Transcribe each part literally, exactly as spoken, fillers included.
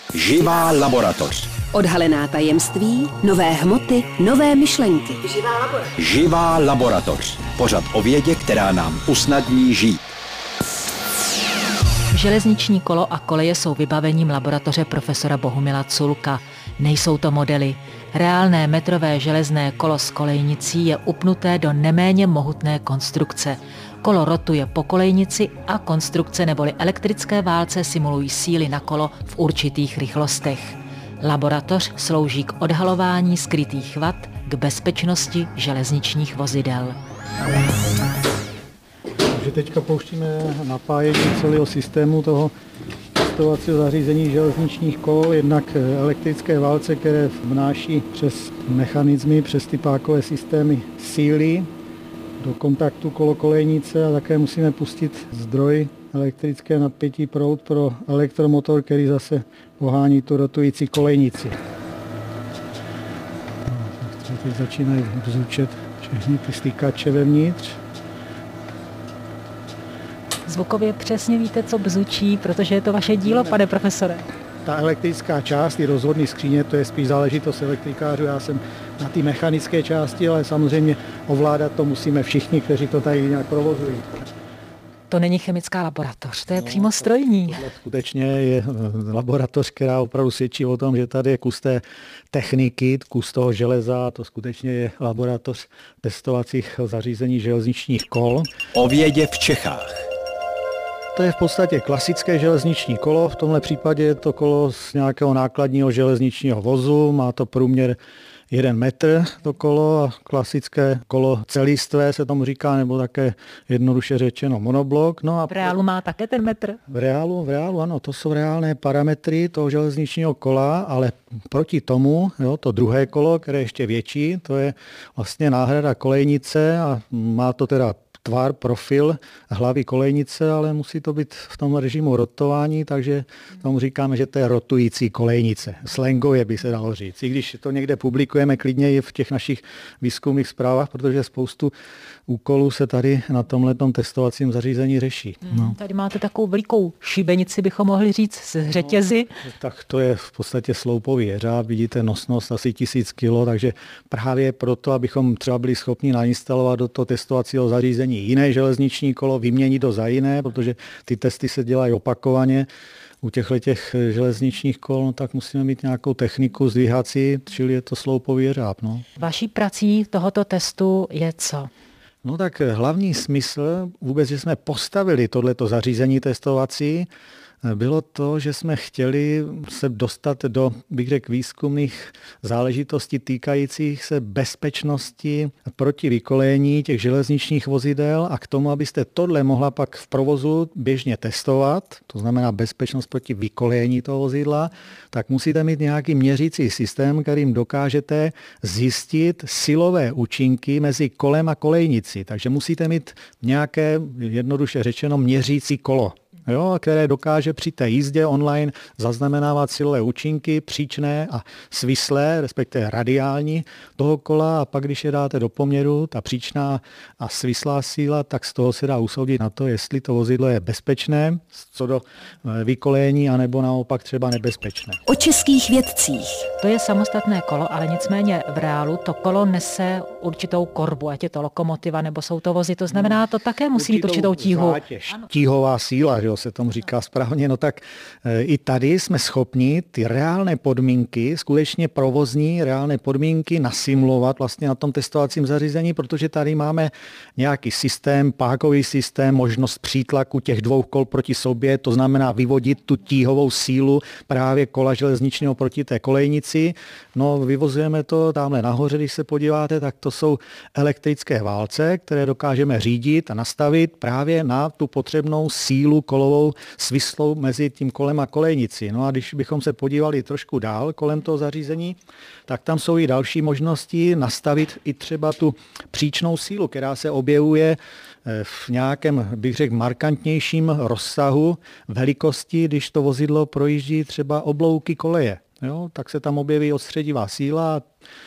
Živá laboratoř. Odhalená tajemství, nové hmoty, nové myšlenky. Živá laboratoř. Živá laboratoř. Pořad o vědě, která nám usnadní žít. Železniční kolo a koleje jsou vybavením laboratoře profesora Bohumila Culka. Nejsou to modely. Reálné metrové železné kolo s kolejnicí je upnuté do neméně mohutné konstrukce. Kolo rotuje po kolejnici a konstrukce neboli elektrické válce simulují síly na kolo v určitých rychlostech. Laboratoř slouží k odhalování skrytých vad, k bezpečnosti železničních vozidel. Takže teďka pouštíme napájení celého systému toho testovacího zařízení železničních kol, jednak elektrické válce, které vnáší přes mechanismy, přes ty pákové systémy síly do kontaktu kolo-kolejnice a také musíme pustit zdroj elektrické napětí proud pro elektromotor, který zase pohání tu rotující kolejnici. No, teď začínají bzučet všechny ty stykače vevnitř. Zvukově přesně víte, co bzučí, protože je to vaše dílo, pane profesore. Ta elektrická část, ty rozvodné skříně, to je spíš záležitost elektrikářů. Já jsem na té mechanické části, ale samozřejmě ovládat to musíme všichni, kteří to tady nějak provozují. To není chemická laboratoř, to je no, přímo strojní. Skutečně je laboratoř, která opravdu svědčí o tom, že tady je kus té techniky, kus toho železa, to skutečně je laboratoř testovacích zařízení železničních kol. O vědě v Čechách. To je v podstatě klasické železniční kolo, v tomhle případě je to kolo z nějakého nákladního železničního vozu, má to průměr jeden metr to kolo a klasické kolo celistvé se tomu říká, nebo také jednoduše řečeno monoblok. No a v reálu má také ten metr? V reálu, v reálu ano, to jsou reálné parametry toho železničního kola, ale proti tomu, jo, to druhé kolo, které je ještě větší, to je vlastně náhrada kolejnice a má to teda tvar, profil hlavy kolejnice, ale musí to být v tom režimu rotování, takže tomu říkáme, že to je rotující kolejnice. Slangově by se dalo říct. I když to někde publikujeme klidně i v těch našich výzkumných zprávách, protože spoustu úkolů se tady na tomhletom testovacím zařízení řeší. No. Tady máte takovou velikou šibenici, bychom mohli říct, z řetězy. No, tak to je v podstatě sloupový jeřáb, vidíte nosnost asi tisíc kilo, takže právě proto, abychom třeba byli schopni nainstalovat do toho testovacího zařízení jiné železniční kolo, vyměnit to za jiné, protože ty testy se dělají opakovaně. U těchto těch železničních kol, no, tak musíme mít nějakou techniku zdvihací, čili je to sloupový jeřáb. No. Vaší prací tohoto testu je co? No tak hlavní smysl vůbec, že jsme postavili tohleto zařízení testovací, bylo to, že jsme chtěli se dostat do, bych řekl, výzkumných záležitostí týkajících se bezpečnosti proti vykolejení těch železničních vozidel a k tomu, abyste tohle mohla pak v provozu běžně testovat, to znamená bezpečnost proti vykolejení toho vozidla, tak musíte mít nějaký měřící systém, kterým dokážete zjistit silové účinky mezi kolem a kolejnicí. Takže musíte mít nějaké, jednoduše řečeno, měřící kolo. Jo, které dokáže při té jízdě online zaznamenávat silové účinky příčné a svislé, respektive radiální toho kola a pak, když je dáte do poměru, ta příčná a svislá síla, tak z toho se dá usoudit na to, jestli to vozidlo je bezpečné, co do vykolejení, anebo naopak třeba nebezpečné. O českých vědcích. To je samostatné kolo, ale nicméně v reálu to kolo nese určitou korbu, ať je to lokomotiva nebo jsou to vozy, to znamená, to také musí mít určitou tíhu. Zátěž, tíhová síla, že se tomu říká správně, no tak e, i tady jsme schopni ty reálné podmínky, skutečně provozní reálné podmínky nasimulovat vlastně na tom testovacím zařízení, protože tady máme nějaký systém, pákový systém, možnost přítlaku těch dvou kol proti sobě, to znamená vyvodit tu tíhovou sílu právě kola železničního proti té kolejnici. No, vyvozujeme to tamhle nahoře, když se podíváte, tak to jsou elektrické válce, které dokážeme řídit a nastavit právě na tu potřebnou sílu kolovou svislou mezi tím kolem a kolejnici. No a když bychom se podívali trošku dál kolem toho zařízení, tak tam jsou i další možnosti nastavit i třeba tu příčnou sílu, která se objevuje v nějakém, bych řekl, markantnějším rozsahu velikosti, když to vozidlo projíždí třeba oblouky koleje. Jo, tak se tam objeví odstředivá síla.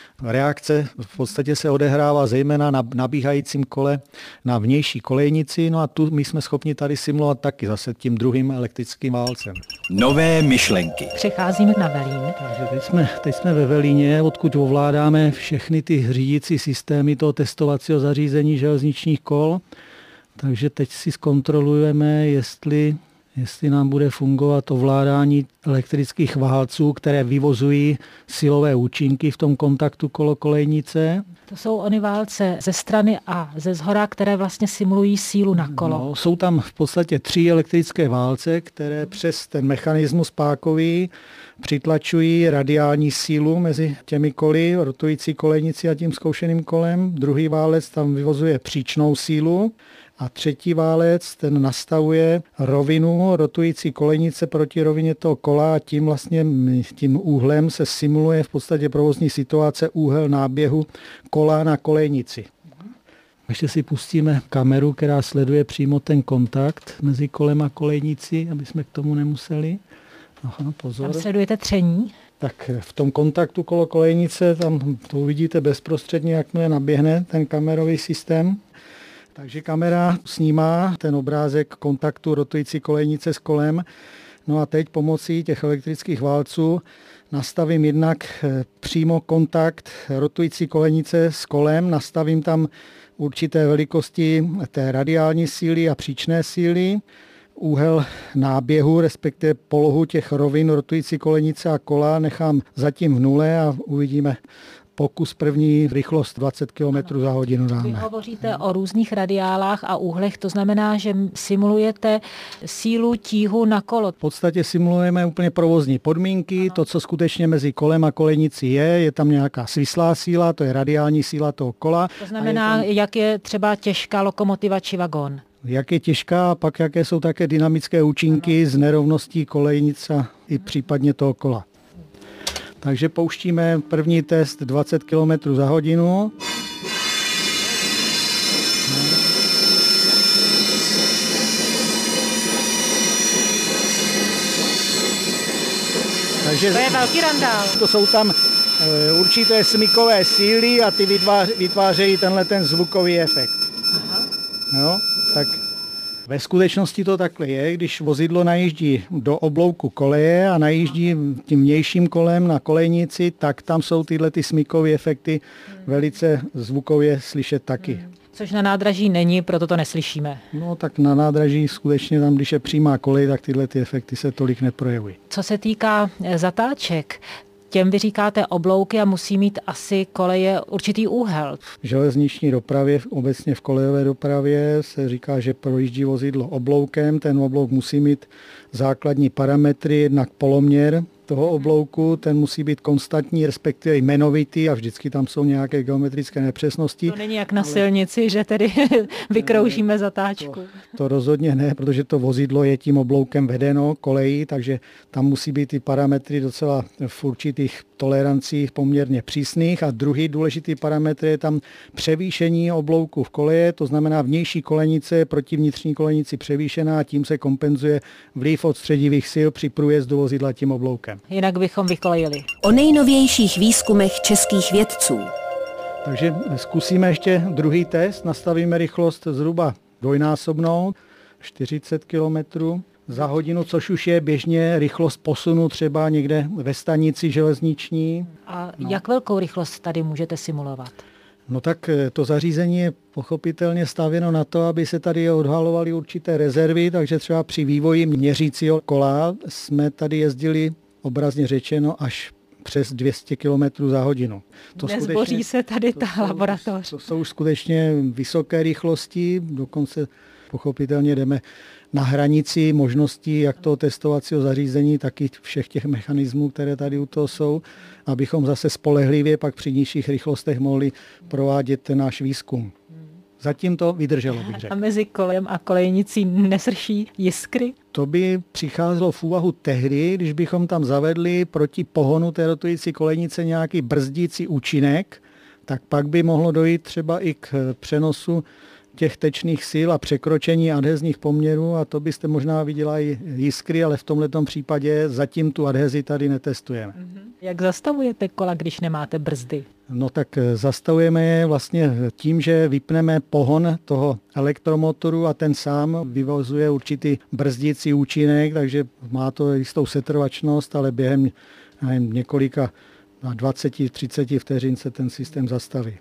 Reakce v podstatě se odehrává zejména na nabíhajícím kole na vnější kolejnici, no a tu my jsme schopni tady simulovat taky zase tím druhým elektrickým válcem. Nové myšlenky. Přecházíme na Velín. Takže teď jsme, teď jsme ve Velíně, odkud ovládáme všechny ty řídící systémy toho testovacího zařízení železničních kol. Takže teď si zkontrolujeme, jestli jestli nám bude fungovat ovládání elektrických válců, které vyvozují silové účinky v tom kontaktu kolo-kolejnice. To jsou ony válce ze strany a ze zhora, které vlastně simulují sílu na kolo. No, jsou tam v podstatě tři elektrické válce, které přes ten mechanismus pákový přitlačují radiální sílu mezi těmi koly, rotující kolejnici a tím zkoušeným kolem. Druhý válec tam vyvozuje příčnou sílu. A třetí válec, ten nastavuje rovinu rotující kolejnice proti rovině toho kola a tím vlastně tím úhlem se simuluje v podstatě provozní situace úhel náběhu kola na kolejnici. Ještě si pustíme kameru, která sleduje přímo ten kontakt mezi kolem a kolejnicí, aby jsme k tomu nemuseli. Aha, pozor. Tam sledujete tření? Tak v tom kontaktu kolo kolejnice, tam to uvidíte bezprostředně, jakmile naběhne ten kamerový systém. Takže kamera snímá ten obrázek kontaktu rotující kolejnice s kolem. No a teď pomocí těch elektrických válců nastavím jednak přímo kontakt rotující kolejnice s kolem, nastavím tam určité velikosti té radiální síly a příčné síly, úhel náběhu, respektive polohu těch rovin rotující kolejnice a kola nechám zatím v nule a uvidíme. Pokus první rychlost dvacet kilometrů za hodinu dáme. Vy hovoříte o různých radiálách a úhlech, to znamená, že simulujete sílu tíhu na kolo. V podstatě simulujeme úplně provozní podmínky, ano. To, co skutečně mezi kolem a kolejnicí je, je tam nějaká svislá síla, to je radiální síla toho kola. To znamená, je tam, jak je třeba těžká lokomotiva či vagón. Jak je těžká a pak jaké jsou také dynamické účinky ano. z nerovností kolejnice a i případně toho kola. Takže pouštíme první test dvacet kilometrů za hodinu. Takže to je velký randál. To jsou tam e, určité smykové síly a ty vytvář, vytvářejí tenhle ten zvukový efekt. Aha. Jo, tak ve skutečnosti to takhle je, když vozidlo najíždí do oblouku koleje a najíždí tím vnějším kolem na kolejnici, tak tam jsou tyhle ty smykové efekty velice zvukově slyšet taky. Což na nádraží není, proto to neslyšíme. No tak na nádraží skutečně tam, když je přímá kolej, tak tyhle ty efekty se tolik neprojevují. Co se týká zatáček, těm vy říkáte oblouky a musí mít asi koleje určitý úhel. V železniční dopravě, obecně v kolejové dopravě se říká, že projíždí vozidlo obloukem. Ten oblouk musí mít základní parametry, jednak poloměr toho oblouku, ten musí být konstantní, respektive jmenovitý a vždycky tam jsou nějaké geometrické nepřesnosti. To není jak na ale... silnici, že tedy vykroužíme zatáčku. To, to rozhodně ne, protože to vozidlo je tím obloukem vedeno kolejí, takže tam musí být ty parametry docela v určitých tolerancích poměrně přísných a druhý důležitý parametr je tam převýšení oblouku v koleje, to znamená vnější kolejnice je proti vnitřní kolejnici převýšená a tím se kompenzuje vliv odstředivých sil při průjezdu vozidla tím obloukem. Jinak bychom vykolejili. O nejnovějších výzkumech českých vědců. Takže zkusíme ještě druhý test, nastavíme rychlost zhruba dvojnásobnou, čtyřicet kilometrů za hodinu, což už je běžně rychlost posunu třeba někde ve stanici železniční. A no. Jak velkou rychlost tady můžete simulovat? No tak to zařízení je pochopitelně stavěno na to, aby se tady odhalovaly určité rezervy, takže třeba při vývoji měřícího kola jsme tady jezdili obrazně řečeno až přes dvě stě kilometrů za hodinu. To Nezboří se tady ta to laboratoř. To, to jsou skutečně vysoké rychlosti, dokonce pochopitelně jdeme na hranici možností jak toho testovacího zařízení, tak i všech těch mechanismů, které tady u toho jsou, abychom zase spolehlivě pak při nižších rychlostech mohli provádět ten náš výzkum. Zatím to vydrželo, bych řekl. A mezi kolem a kolejnicí nesrší jiskry? To by přicházelo v úvahu tehdy, když bychom tam zavedli proti pohonu té rotující kolejnice nějaký brzdící účinek, tak pak by mohlo dojít třeba i k přenosu těch tečných sil a překročení adhezních poměrů a to byste možná viděla i jiskry, ale v tomhletom případě zatím tu adhezi tady netestujeme. Jak zastavujete kola, když nemáte brzdy? No tak zastavujeme je vlastně tím, že vypneme pohon toho elektromotoru a ten sám vyvozuje určitý brzdící účinek, takže má to jistou setrvačnost, ale během nevím, několika dvacet třicet vteřin se ten systém zastaví.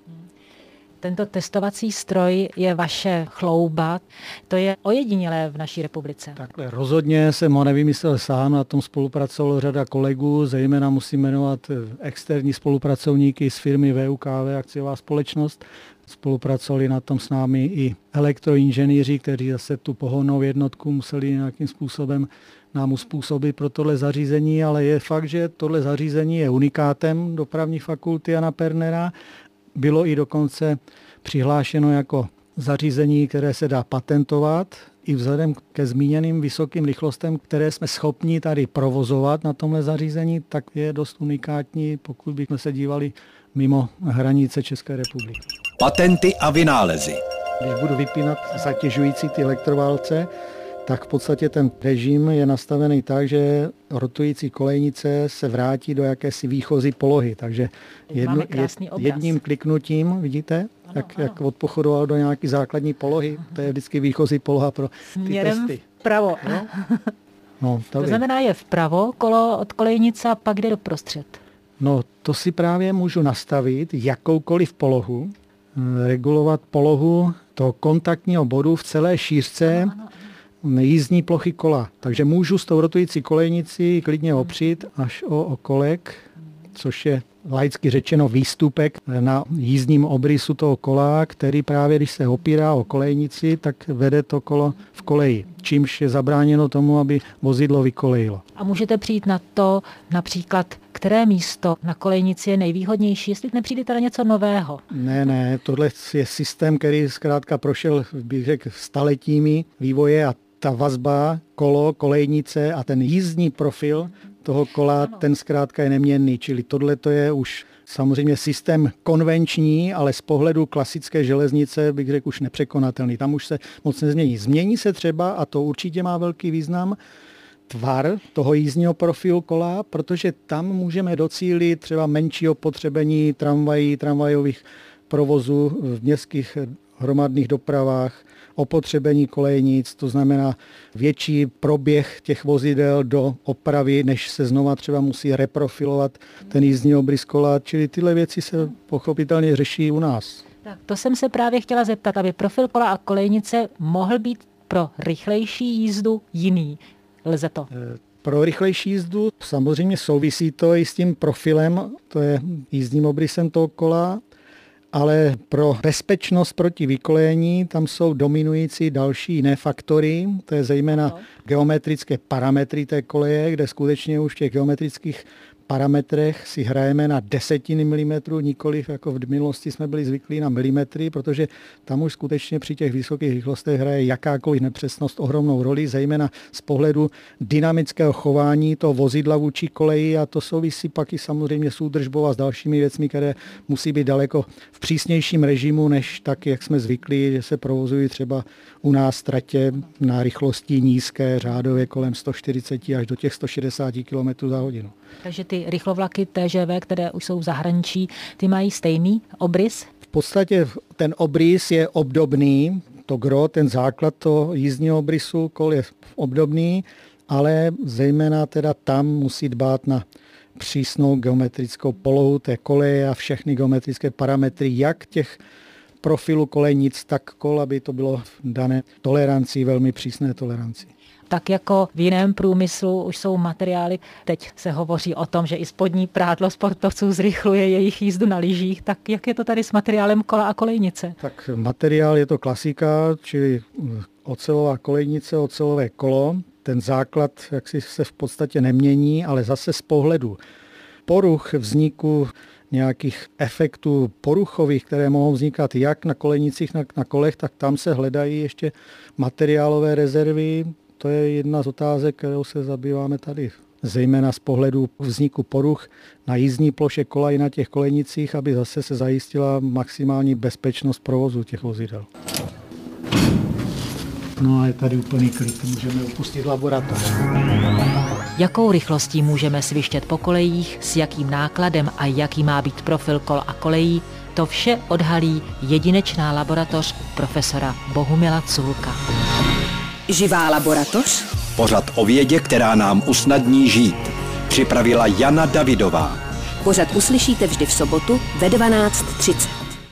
Tento testovací stroj je vaše chlouba. To je ojedinělé v naší republice. Takhle rozhodně jsem ho nevymyslel sám, na tom spolupracovala řada kolegů, zejména musím jmenovat externí spolupracovníky z firmy V U K V, akciová společnost. Spolupracovali na tom s námi i elektroinženýři, kteří zase tu pohonnou jednotku museli nějakým způsobem nám uspůsobit pro tohle zařízení, ale je fakt, že tohle zařízení je unikátem dopravní fakulty Jana Pernera. Bylo i dokonce přihlášeno jako zařízení, které se dá patentovat i vzhledem ke zmíněným vysokým rychlostem, které jsme schopni tady provozovat na tomhle zařízení, tak je dost unikátní, pokud bychom se dívali mimo hranice České republiky. Patenty a vynálezy. Když budu vypínat zatěžující ty elektroválce, tak v podstatě ten režim je nastavený tak, že rotující kolejnice se vrátí do jakési výchozí polohy. Takže jedno, jedním kliknutím, vidíte, ano, jak, ano. jak odpochodoval do nějaké základní polohy. To je vždycky výchozí poloha pro ty Směrem testy. vpravo. No? No, to, to znamená, je vpravo kolo od kolejnice a pak jde doprostřed. No, to si právě můžu nastavit jakoukoliv polohu, regulovat polohu toho kontaktního bodu v celé šířce ano, ano. jízdní plochy kola. Takže můžu s tou rotující kolejnicí klidně opřít až o okolek, což je laicky řečeno výstupek na jízdním obrysu toho kola, který právě, když se opírá o kolejnici, tak vede to kolo v koleji, čímž je zabráněno tomu, aby vozidlo vykolejilo. A můžete přijít na to, například, které místo na kolejnici je nejvýhodnější, jestli nepřijde teda něco nového? Ne, ne, tohle je systém, který zkrátka prošel, bych řekl, staletími vývoje a ta vazba, kolo, kolejnice a ten jízdní profil toho kola, ano. ten zkrátka je neměnný. Čili tohle to je už samozřejmě systém konvenční, ale z pohledu klasické železnice bych řekl už nepřekonatelný. Tam už se moc nezmění. Změní se třeba, a to určitě má velký význam, tvar toho jízdního profilu kola, protože tam můžeme docílit třeba menšího potřebení tramvají, tramvajových provozů v městských hromadných dopravách, opotřebení kolejnic, to znamená větší proběh těch vozidel do opravy, než se znova třeba musí reprofilovat ten jízdní obrys kola, čili tyhle věci se pochopitelně řeší u nás. Tak to jsem se právě chtěla zeptat, aby profil kola a kolejnice mohl být pro rychlejší jízdu jiný. Lze to? Pro rychlejší jízdu samozřejmě souvisí to i s tím profilem, to je jízdním obrysem toho kola, ale pro bezpečnost proti vykolejení tam jsou dominující další jiné faktory, to je zejména no. geometrické parametry té koleje, kde skutečně už v těch geometrických parametrech si hrajeme na desetiny milimetrů, nikoliv jako v minulosti jsme byli zvyklí na milimetry, protože tam už skutečně při těch vysokých rychlostech hraje jakákoliv nepřesnost ohromnou roli, zejména z pohledu dynamického chování toho vozidla vůči koleji a to souvisí pak i samozřejmě s údržbou a s dalšími věcmi, které musí být daleko v přísnějším režimu, než tak, jak jsme zvyklí, že se provozují třeba u nás tratě na rychlosti nízké, řádově kolem sto čtyřicet až do těch sto šedesát kilometrů za hodinu. Takže ty rychlovlaky T Ž V, které už jsou v zahraničí, ty mají stejný obrys? V podstatě ten obrys je obdobný, to gro, ten základ toho jízdního obrysu kol je obdobný, ale zejména teda tam musí dbát na přísnou geometrickou polohu té koleje a všechny geometrické parametry, jak těch profilu kolejnic, tak kol, aby to bylo dané toleranci, velmi přísné toleranci. Tak jako v jiném průmyslu už jsou materiály, teď se hovoří o tom, že i spodní prádlo sportovců zrychluje jejich jízdu na lyžích, tak jak je to tady s materiálem kola a kolejnice? Tak materiál je to klasika, čili ocelová kolejnice, ocelové kolo. Ten základ jak si se v podstatě nemění, ale zase z pohledu poruch vzniku nějakých efektů poruchových, které mohou vznikat jak na kolejnicích, na, na kolech, tak tam se hledají ještě materiálové rezervy. To je jedna z otázek, kterou se zabýváme tady. Zejména z pohledu vzniku poruch na jízdní ploše kola i na těch kolejnicích, aby zase se zajistila maximální bezpečnost provozu těch vozidel. No a je tady úplný klid, můžeme opustit laboratoř. Jakou rychlostí můžeme svištět po kolejích, s jakým nákladem a jaký má být profil kol a kolejí, to vše odhalí jedinečná laboratoř profesora Bohumila Culka. Živá laboratoř? Pořad o vědě, která nám usnadní žít. Připravila Jana Davidová. Pořad uslyšíte vždy v sobotu ve dvanáct třicet.